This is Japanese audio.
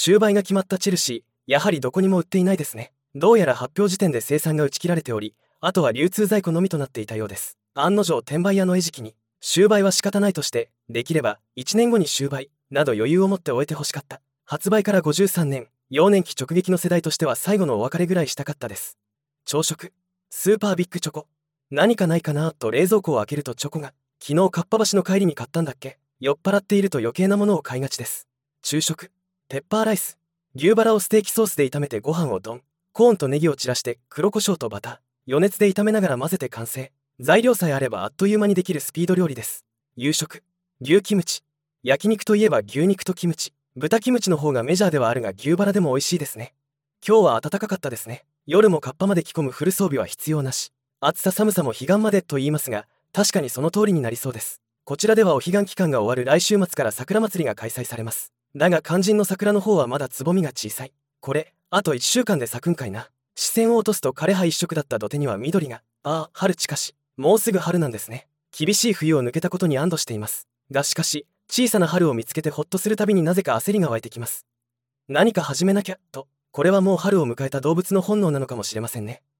終売が決まったチェルシー、やはりどこにも売っていないですね。どうやら発表時点で生産が打ち切られており、あとは流通在庫のみとなっていたようです。案の定転売屋の餌食に、終売は仕方ないとして、できれば1年後に終売など余裕を持って終えてほしかった。発売から53年、幼年期直撃の世代としては最後のお別れぐらいしたかったです。朝食、スーパービッグチョコ。何かないかなと冷蔵庫を開けるとチョコが。昨日かっぱ橋の帰りに買ったんだっけ。酔っ払っていると余計なものを買いがちです。昼食、ペッパーライス。牛バラをステーキソースで炒めてご飯をドン。コーンとネギを散らして黒胡椒とバター。余熱で炒めながら混ぜて完成。材料さえあればあっという間にできるスピード料理です。夕食、牛キムチ。焼肉といえば牛肉とキムチ。豚キムチの方がメジャーではあるが牛バラでも美味しいですね。今日は暖かかったですね。夜もカッパまで着込むフル装備は必要なし。暑さ寒さも彼岸までと言いますが、確かにその通りになりそうです。こちらではお彼岸期間が終わる来週末から桜祭りが開催されます。だが肝心の桜の方はまだつぼみが小さい。これ、あと1週間で咲くんかいな。視線を落とすと枯葉一色だった土手には緑が。ああ、春近し。もうすぐ春なんですね。厳しい冬を抜けたことに安堵しています。がしかし、小さな春を見つけてホッとするたびになぜか焦りが湧いてきます。何か始めなきゃ、と。これはもう春を迎えた動物の本能なのかもしれませんね。